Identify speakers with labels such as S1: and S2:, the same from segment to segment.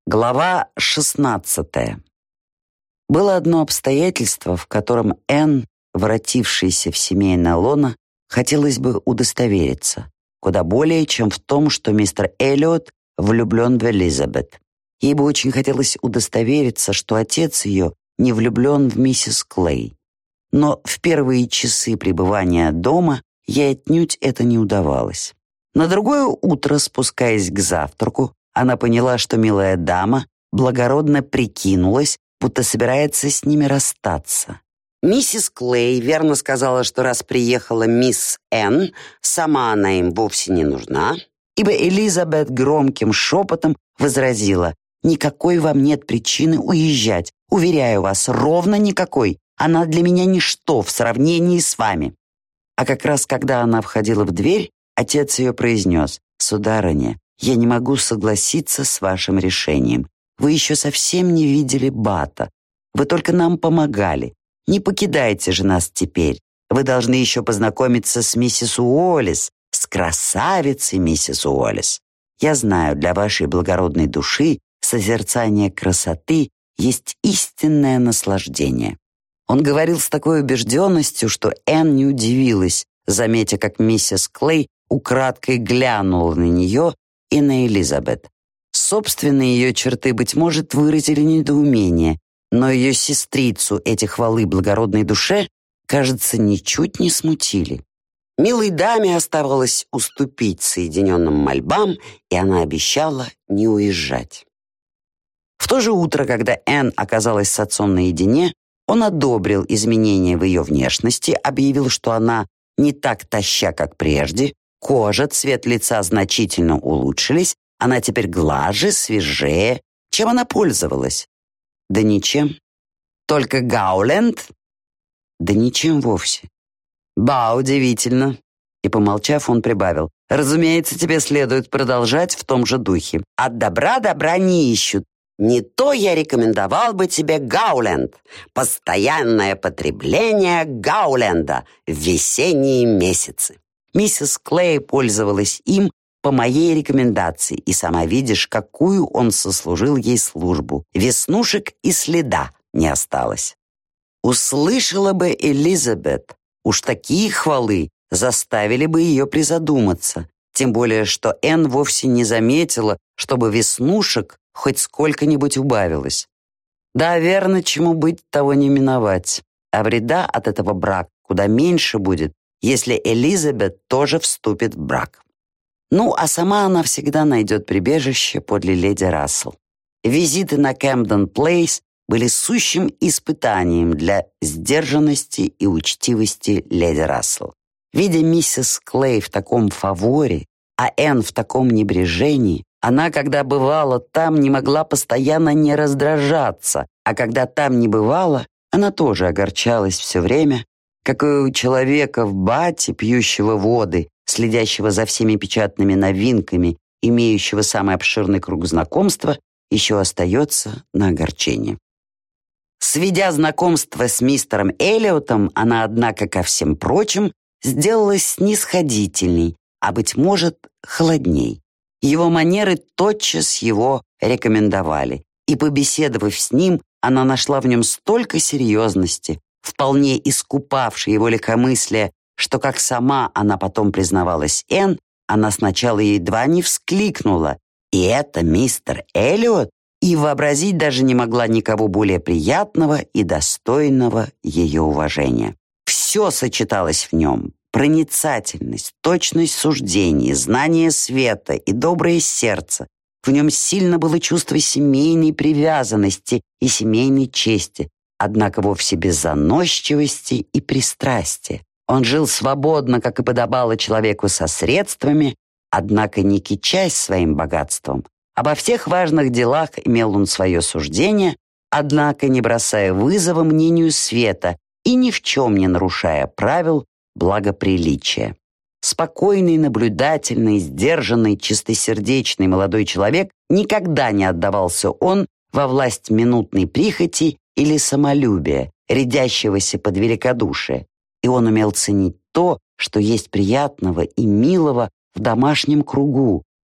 S1: Глава 16. Было одно обстоятельство, в котором Энн, воротившейся в семейное лоно, хотелось бы удостовериться, куда более, чем в том, что мистер Эллиот влюблен в Элизабет. Ей бы очень хотелось удостовериться, что отец ее не влюблен в миссис Клей. Но в первые часы пребывания дома ей отнюдь это не удавалось. На другое утро, спускаясь к завтраку, она поняла, что милая дама благородно прикинулась, будто собирается с ними расстаться. Миссис Клей верно сказала, что раз приехала мисс Энн, сама она им вовсе не нужна, ибо Элизабет громким шепотом возразила: «Никакой вам нет причины уезжать, уверяю вас, ровно никакой. Она для меня ничто в сравнении с вами». А как раз когда она входила в дверь, отец ее произнес: «Сударыня, я не могу согласиться с вашим решением. Вы еще совсем не видели Бата. Вы только нам помогали. Не покидайте же нас теперь. Вы должны еще познакомиться с миссис Уоллес, с красавицей миссис Уоллес. Я знаю, для вашей благородной души созерцание красоты есть истинное наслаждение». Он говорил с такой убежденностью, что Энн не удивилась, заметя, как миссис Клей украдкой глянула на нее и на Элизабет. Собственные ее черты, быть может, выразили недоумение, но ее сестрицу эти хвалы благородной душе, кажется, ничуть не смутили. Милой даме оставалось уступить соединенным мольбам, и она обещала не уезжать. В то же утро, когда Энн оказалась с отцом наедине, он одобрил изменения в ее внешности, объявил, что она не так тоща, как прежде, кожа, цвет лица значительно улучшились, она теперь глаже, свежее. Чем она пользовалась? Да ничем. Только Гауленд? Да ничем вовсе. Ба, удивительно. И, помолчав, он прибавил: разумеется, тебе следует продолжать в том же духе. От добра добра не ищут. Не то я рекомендовал бы тебе Гауленд. Постоянное потребление Гауленда в весенние месяцы. Миссис Клей пользовалась им по моей рекомендации, и сама видишь, какую он сослужил ей службу. Веснушек и следа не осталось. Услышала бы Элизабет, уж такие хвалы заставили бы ее призадуматься, тем более что Энн вовсе не заметила, чтобы веснушек хоть сколько-нибудь убавилось. Да, верно, чему быть, того не миновать. А вреда от этого брака куда меньше будет, если Элизабет тоже вступит в брак. Ну, а сама она всегда найдет прибежище подле леди Рассел. Визиты на Кэмден-Плейс были сущим испытанием для сдержанности и учтивости леди Рассел. Видя миссис Клей в таком фаворе, а Энн в таком небрежении, она, когда бывала там, не могла постоянно не раздражаться, а когда там не бывала, она тоже огорчалась все время, как и у человека в бате, пьющего воды, следящего за всеми печатными новинками, имеющего самый обширный круг знакомства, еще остается на огорчение. Сведя знакомство с мистером Эллиотом, она, однако, ко всем прочим, сделалась снисходительней, а, быть может, холодней. Его манеры тотчас его рекомендовали, и, побеседовав с ним, она нашла в нем столько серьезности, вполне искупавшей его легкомыслие, что, как сама она потом признавалась Энн, она сначала едва не вскликнула: «И это мистер Эллиот?» и вообразить даже не могла никого более приятного и достойного ее уважения. Все сочеталось в нем: проницательность, точность суждений, знание света и доброе сердце. В нем сильно было чувство семейной привязанности и семейной чести, однако вовсе без заносчивости и пристрастия. Он жил свободно, как и подобало человеку со средствами, однако не кичась своим богатством. Обо всех важных делах имел он свое суждение, однако не бросая вызова мнению света и ни в чем не нарушая правил благоприличия. Спокойный, наблюдательный, сдержанный, чистосердечный молодой человек, никогда не отдавался он во власть минутной прихоти или самолюбия, рядящегося под великодушие, и он умел ценить то, что есть приятного и милого в домашнем кругу,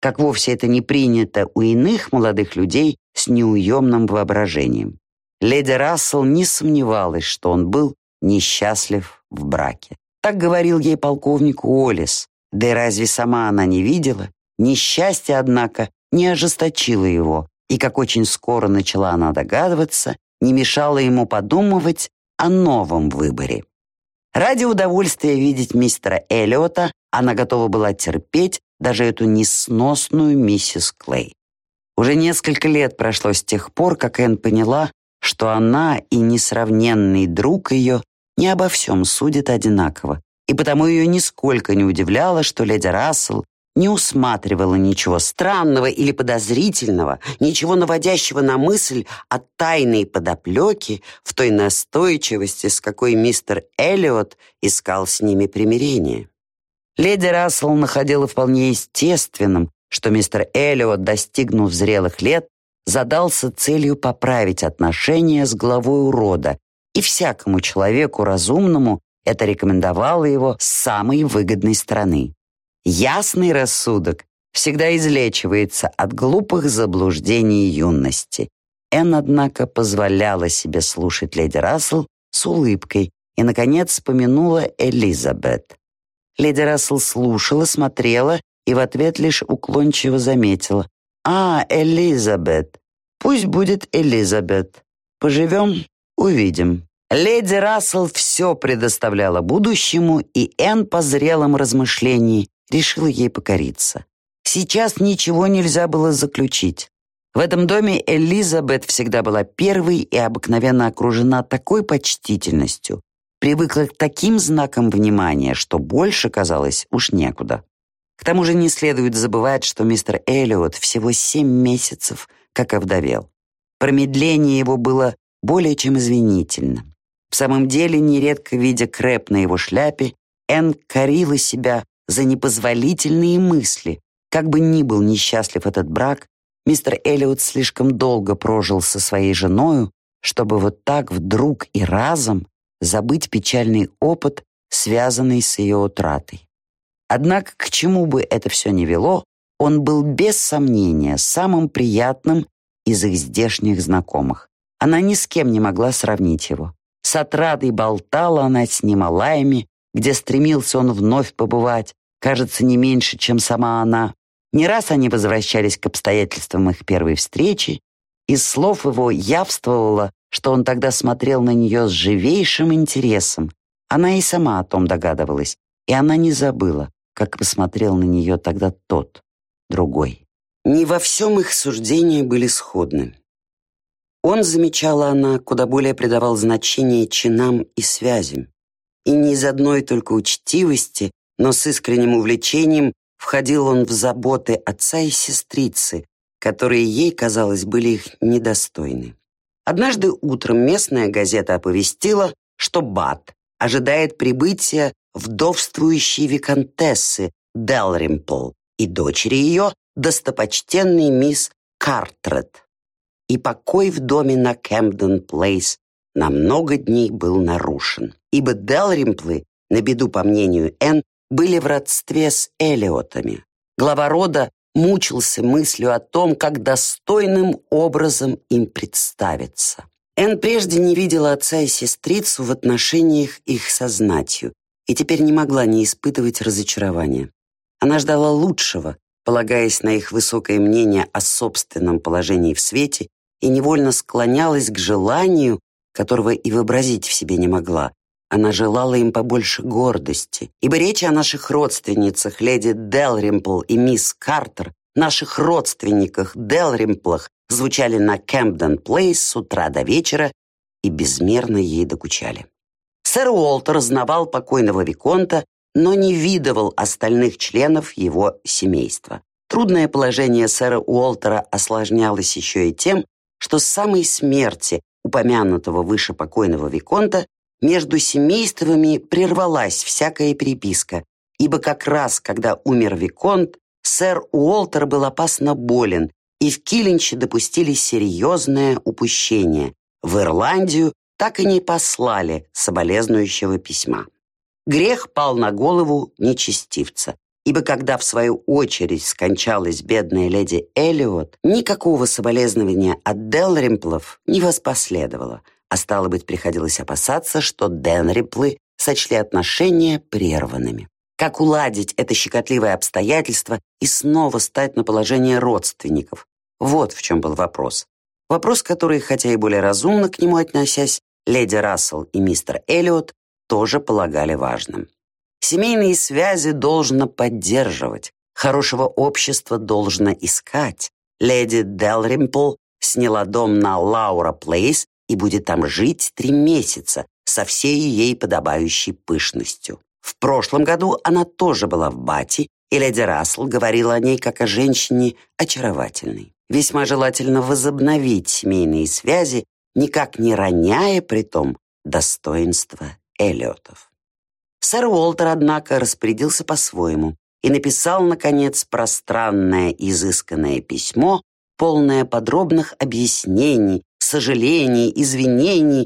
S1: как вовсе это не принято у иных молодых людей с неуемным воображением. Леди Рассел не сомневалась, что он был несчастлив в браке. Так говорил ей полковник Уоллес, да и разве сама она не видела? Несчастье, однако, не ожесточило его, и, как очень скоро начала она догадываться, не мешало ему подумывать о новом выборе. Ради удовольствия видеть мистера Эллиота она готова была терпеть даже эту несносную миссис Клей. Уже несколько лет прошло с тех пор, как Энн поняла, что она и несравненный друг ее не обо всем судят одинаково, и потому ее нисколько не удивляло, что леди Рассел не усматривала ничего странного или подозрительного, ничего наводящего на мысль о тайной подоплеке в той настойчивости, с какой мистер Эллиот искал с ними примирение. Леди Рассел находила вполне естественным, что мистер Эллиот, достигнув зрелых лет, задался целью поправить отношения с главой рода, и всякому человеку разумному это рекомендовало его с самой выгодной стороны. Ясный рассудок всегда излечивается от глупых заблуждений юности. Энн, однако, позволяла себе слушать леди Рассел с улыбкой и, наконец, помянула Элизабет. Леди Рассел слушала, смотрела и в ответ лишь уклончиво заметила: «А, Элизабет, пусть будет Элизабет. Поживем, увидим». Леди Рассел все предоставляла будущему, и Энн по зрелом размышлении решила ей покориться. Сейчас ничего нельзя было заключить. В этом доме Элизабет всегда была первой и обыкновенно окружена такой почтительностью, привыкла к таким знакам внимания, что больше, казалось, уж некуда. К тому же не следует забывать, что мистер Эллиот всего 7 месяцев как овдовел. Промедление его было более чем извинительно. В самом деле, нередко видя крэп на его шляпе, Энн корила себя за непозволительные мысли. Как бы ни был несчастлив этот брак, мистер Эллиот слишком долго прожил со своей женою, чтобы вот так вдруг и разом забыть печальный опыт, связанный с ее утратой. Однако, к чему бы это все ни вело, он был без сомнения самым приятным из их здешних знакомых. Она ни с кем не могла сравнить его. С отрадой болтала она с ним о Лайме, где стремился он вновь побывать, кажется, не меньше, чем сама она. Не раз они возвращались к обстоятельствам их первой встречи, из слов его явствовало, что он тогда смотрел на нее с живейшим интересом. Она и сама о том догадывалась, и она не забыла, как посмотрел на нее тогда тот, другой. Не во всем их суждения были сходны. Он, замечала она, куда более придавал значение чинам и связям. И не из одной только учтивости, но с искренним увлечением входил он в заботы отца и сестрицы, которые ей, казалось, были их недостойны. Однажды утром местная газета оповестила, что Бат ожидает прибытия вдовствующей виконтессы Дэлримпл и дочери ее, достопочтенной мисс Картрет. И покой в доме на Кэмден-Плейс на много дней был нарушен, ибо Дэлримплы, на беду, по мнению Энн, были в родстве с Эллиотами. Глава рода мучился мыслью о том, как достойным образом им представиться. Энн прежде не видела отца и сестрицу в отношениях их со знатью, и теперь не могла не испытывать разочарования. Она ждала лучшего, полагаясь на их высокое мнение о собственном положении в свете, и невольно склонялась к желанию, которого и вообразить в себе не могла. Она желала им побольше гордости, ибо речи о наших родственницах, леди Дэлримпл и мисс Картер, наших родственниках Дэлримплах, звучали на Кэмден-Плейс с утра до вечера и безмерно ей докучали. Сэр Уолтер знавал покойного виконта, но не видывал остальных членов его семейства. Трудное положение сэра Уолтера осложнялось еще и тем, что с самой смерти упомянутого выше покойного виконта между семействами прервалась всякая переписка, ибо как раз, когда умер виконт, сэр Уолтер был опасно болен, и в Киллинче допустили серьезное упущение. В Ирландию так и не послали соболезнующего письма. Грех пал на голову нечестивца. ибо когда, в свою очередь, скончалась бедная леди Эллиот, никакого соболезнования от Дэлримплов не воспоследовало, а стало быть, приходилось опасаться, что Дэлримплы сочли отношения прерванными. Как уладить это щекотливое обстоятельство и снова стать на положение родственников? Вот в чем был вопрос. Вопрос, который, хотя и более разумно к нему относясь, леди Рассел и мистер Эллиот тоже полагали важным. Семейные связи должно поддерживать, хорошего общества должно искать. Леди Дэлримпл сняла дом на Лаура-Плейс и будет там жить 3 месяца со всей ей подобающей пышностью. В прошлом году она тоже была в Бати, и леди Рассел говорила о ней как о женщине очаровательной. Весьма желательно возобновить семейные связи, никак не роняя при том достоинства Эллиотов. Сэр Уолтер, однако, распорядился по-своему и написал, наконец, пространное изысканное письмо, полное подробных объяснений, сожалений, извинений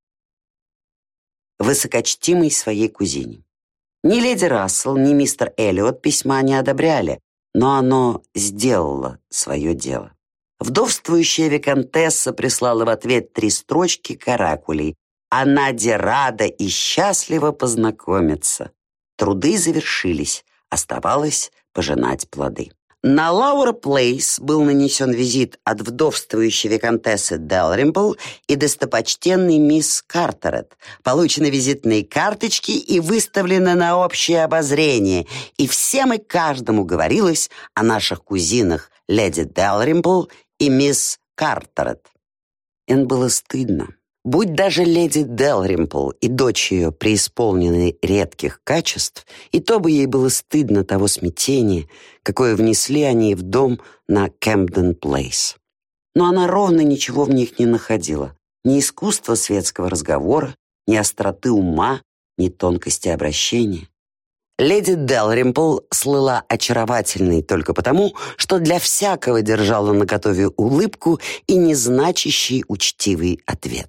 S1: высокочтимой своей кузине. Ни леди Рассел, ни мистер Эллиот письма не одобряли, но оно сделало свое дело. Вдовствующая виконтесса прислала в ответ 3 строчки каракулей. Она рада и счастлива познакомиться. Труды завершились, оставалось пожинать плоды. На Лаура-Плейс был нанесен визит от вдовствующей виконтессы Дэлримпл и достопочтенной мисс Картерет. Получены визитные карточки и выставлены на общее обозрение, и всем и каждому говорилось о наших кузинах леди Дэлримпл и мисс Картерет. Энн было стыдно. Будь даже леди Дэлримпл и дочь ее преисполнены редких качеств, и то бы ей было стыдно того смятения, какое внесли они в дом на Кэмпден-Плейс. Но она ровно ничего в них не находила. Ни искусства светского разговора, ни остроты ума, ни тонкости обращения. Леди Дэлримпл слыла очаровательной только потому, что для всякого держала наготове улыбку и незначащий учтивый ответ.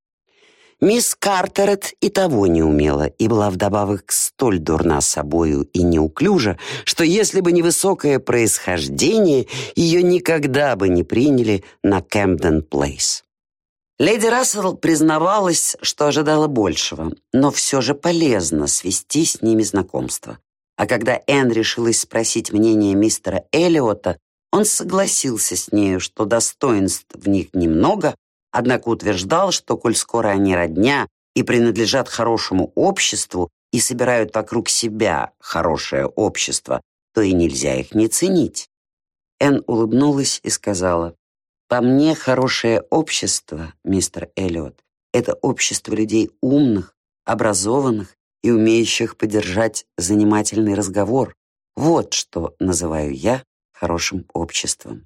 S1: Мисс Картерет и того не умела, и была вдобавок столь дурна собою и неуклюжа, что если бы не высокое происхождение, ее никогда бы не приняли на Кэмпден-Плейс. Леди Рассел признавалась, что ожидала большего, но все же полезно свести с ними знакомство. А когда Энн решилась спросить мнение мистера Эллиота, он согласился с нею, что достоинств в них немного, однако утверждал, что, коль скоро они родня и принадлежат хорошему обществу и собирают вокруг себя хорошее общество, то и нельзя их не ценить. Энн улыбнулась и сказала: «По мне, хорошее общество, мистер Эллиот, это общество людей умных, образованных и умеющих поддержать занимательный разговор. Вот что называю я хорошим обществом».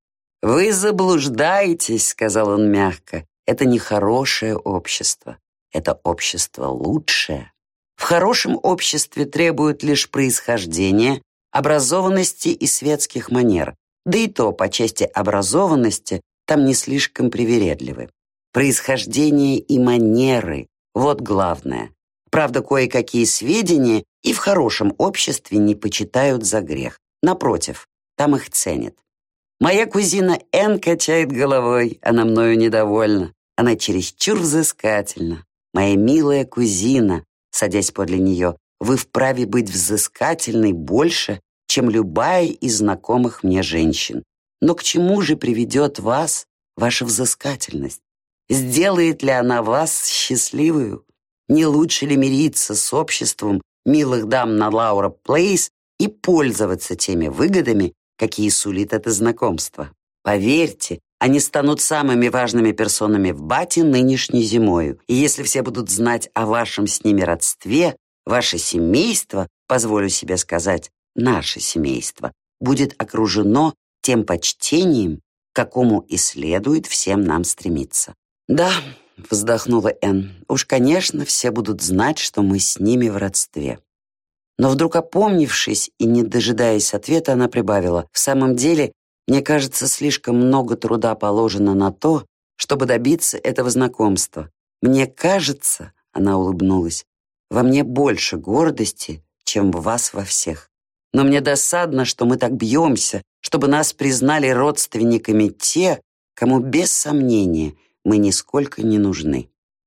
S1: «Вы заблуждаетесь», — сказал он мягко. «Это не хорошее общество. Это общество лучшее. В хорошем обществе требуют лишь происхождения, образованности и светских манер. Да и то, по части образованности, там не слишком привередливы. Происхождение и манеры — вот главное. Правда, кое-какие сведения и в хорошем обществе не почитают за грех. Напротив, там их ценят. Моя кузина Энн качает головой, она мною недовольна. Она чересчур взыскательна. Моя милая кузина, садясь подле нее, вы вправе быть взыскательной больше, чем любая из знакомых мне женщин. Но к чему же приведет вас ваша взыскательность? Сделает ли она вас счастливую? Не лучше ли мириться с обществом милых дам на Лаура-Плейс и пользоваться теми выгодами, какие сулит это знакомство? Поверьте, они станут самыми важными персонами в Бати нынешней зимою. И если все будут знать о вашем с ними родстве, ваше семейство, позволю себе сказать, наше семейство, будет окружено тем почтением, к какому и следует всем нам стремиться. «Да», — вздохнула Энн, — «уж, конечно, все будут знать, что мы с ними в родстве». Но вдруг опомнившись и не дожидаясь ответа, она прибавила: «В самом деле, мне кажется, слишком много труда положено на то, чтобы добиться этого знакомства. Мне кажется, — она улыбнулась, — во мне больше гордости, чем в вас во всех. Но мне досадно, что мы так бьемся, чтобы нас признали родственниками те, кому без сомнения мы нисколько не нужны.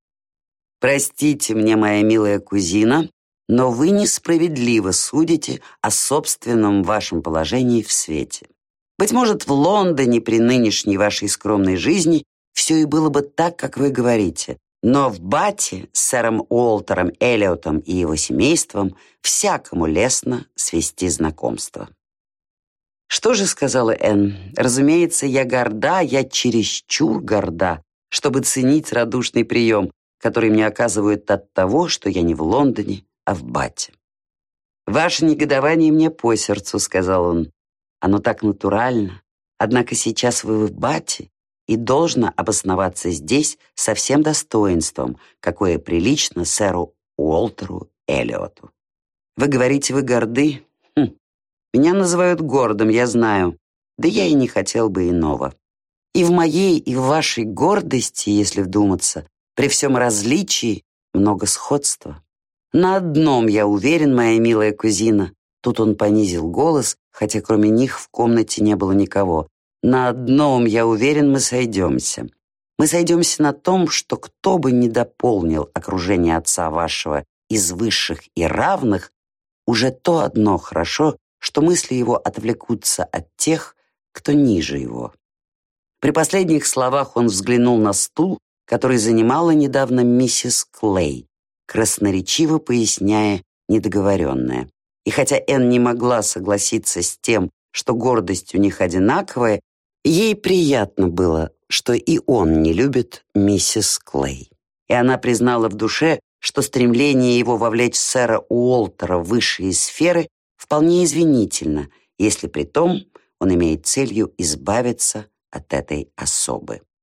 S1: Простите мне, моя милая кузина, но вы несправедливо судите о собственном вашем положении в свете. Быть может, в Лондоне при нынешней вашей скромной жизни все и было бы так, как вы говорите, но в Бате с сэром Уолтером Эллиотом и его семейством всякому лестно свести знакомство. «Что же, — сказала Энн, — разумеется, я горда, я чересчур горда, чтобы ценить радушный прием, который мне оказывают от того, что я не в Лондоне, а в Бате. «Ваше негодование мне по сердцу», — сказал он. «Оно так натурально. Однако сейчас вы в Бате и должно обосноваться здесь со всем достоинством, какое прилично сэру Уолтеру Эллиоту. Вы говорите, вы горды? Меня называют гордым, я знаю. Да я и не хотел бы иного. И в моей, и в вашей гордости, если вдуматься, при всем различии много сходства. На одном я уверен, моя милая кузина». Тут он понизил голос, хотя кроме них в комнате не было никого. «На одном, я уверен, мы сойдемся. Мы сойдемся на том, что кто бы ни дополнил окружение отца вашего из высших и равных, уже то одно хорошо, что мысли его отвлекутся от тех, кто ниже его». При последних словах он взглянул на стул, который занимала недавно миссис Клей, красноречиво поясняя недоговоренное. И хотя Энн не могла согласиться с тем, что гордость у них одинаковая, ей приятно было, что и он не любит миссис Клей. И она признала в душе, что стремление его вовлечь сэра Уолтера в высшие сферы вполне извинительно, если при том он имеет целью избавиться от этой особы.